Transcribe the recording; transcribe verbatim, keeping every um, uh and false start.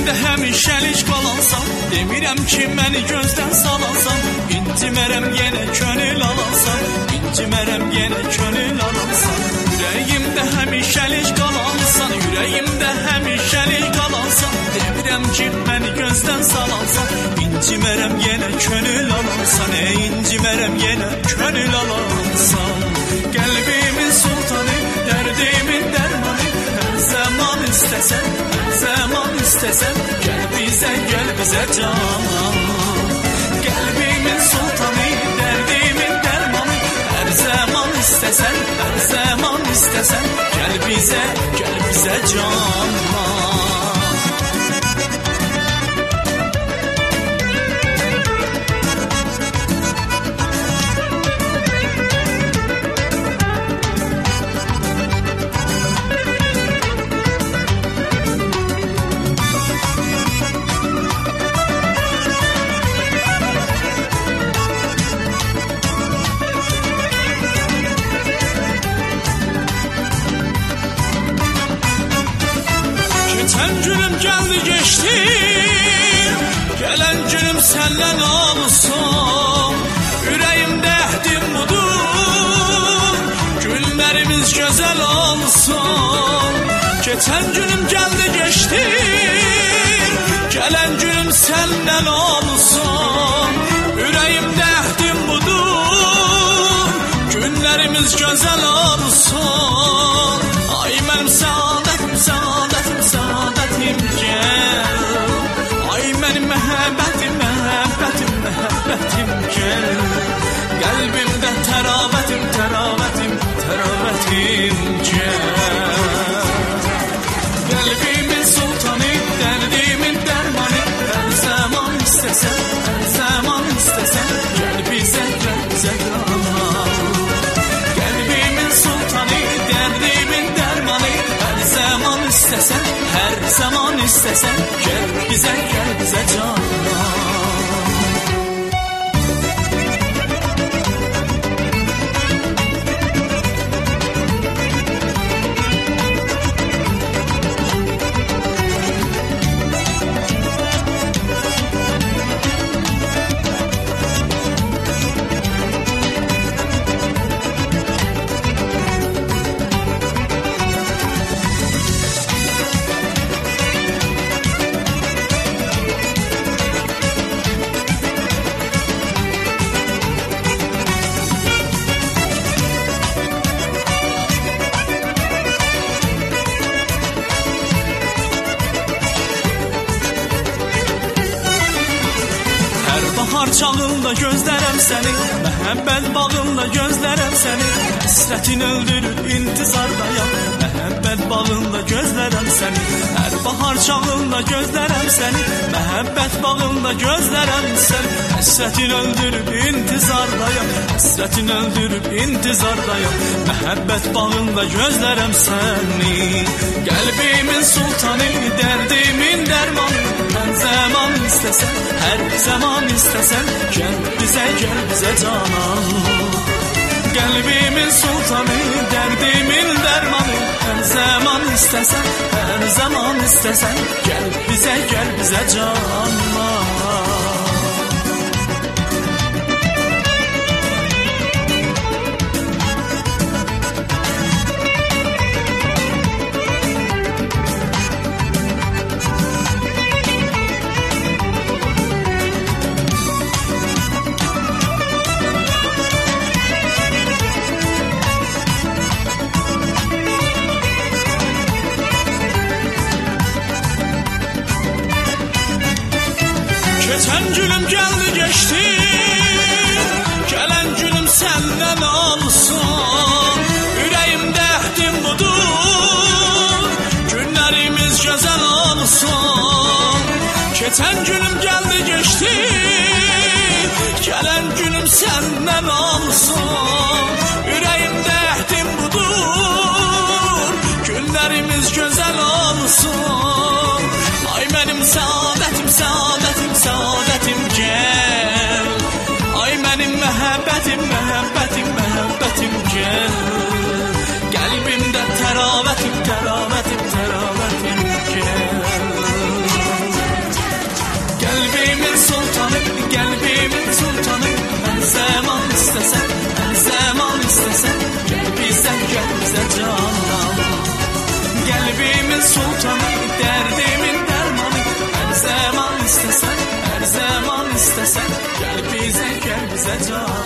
Ürəyimdə həmişəlik qalansan, demirəm ki məni gözdən salansan, incimərəm yenə könül alansan, incimərəm yenə könül alansan. Ürəyimdə həmişəlik qalansan, ürəyimdə həmişəlik qalansan, demirəm ki məni gözdən salansan, incimərəm yenə könül alansan, ey incimərəm yenə könül alansan. Qəlbimin sultanı, dərdimin dərmanı, hər zaman istəsən, hər zaman istəsən, gəl bizə, gəl bizə canan. Qəlbimin sultanı, dərdimin dərmanı, hər zaman istəsən, hər zaman istəsən, gəl bizə, gəl bizə canan. Geçen günüm geldi geçti, gelen günüm senden olsun. Yüreğimde ehdim budur, günlerimiz güzel olsun. Geçen günüm geldi geçti, gelen günüm senden olsun. Yüreğimde ehdim budur, günlerimiz güzel olsun. Ay benim saadetim, saadetim, saadetim gel. Ay benim məhəbbətim, məhəbbətim, məhəbbətim gel. Qəlbimdə təravətim, təravətim, təravətim gel. Qəlbimin sultanı, dərdimin dərmanı, hər zaman istəsən, hər zaman istəsən, gəl bizə, gəl bizə qalan. Qəlbimin sultanı, dərdimin dərmanı, hər zaman istəsən, hər zaman istəsən, gəl bizə, gəl bizə canan. Bahar çağında gözlərəm səni, məhəbbət bağında gözlərəm səni. Həsrətin öldürür intizardayam, məhəbbət bağında gözlərəm səni. Hər bahar çağında gözlərəm səni, məhəbbət bağında gözlərəm səni. Həsrətin öldürür intizardayam, həsrətin öldürür intizardayam, məhəbbət bağında gözlərəm səni. Qəlbimin sultanı, dərdimin dərmanı, hər zaman istəsən, hər zaman istəsən, gəl bizə, gəl bizə canan. Qəlbimin sultanı, dərdimin dərmanı, hər zaman istəsən, hər zaman istəsən, gəl bizə, gəl bizə canan. Geçen günüm geldi geçti, gelen günüm senden olsun. Yüreğimde ehdim budur, günlerimiz güzel olsun. Geçen günüm geldi geçti, gelen günüm senden olsun. Yüreğimde ehdim budur, günlerimiz güzel olsun. Ay benim saadetim, saadetim, saadetim gel. Ay benim məhəbbətim, məhəbbətim, məhəbbətim gel. Qəlbimdə təravətim, təravətim, təravətim gel. bizə can.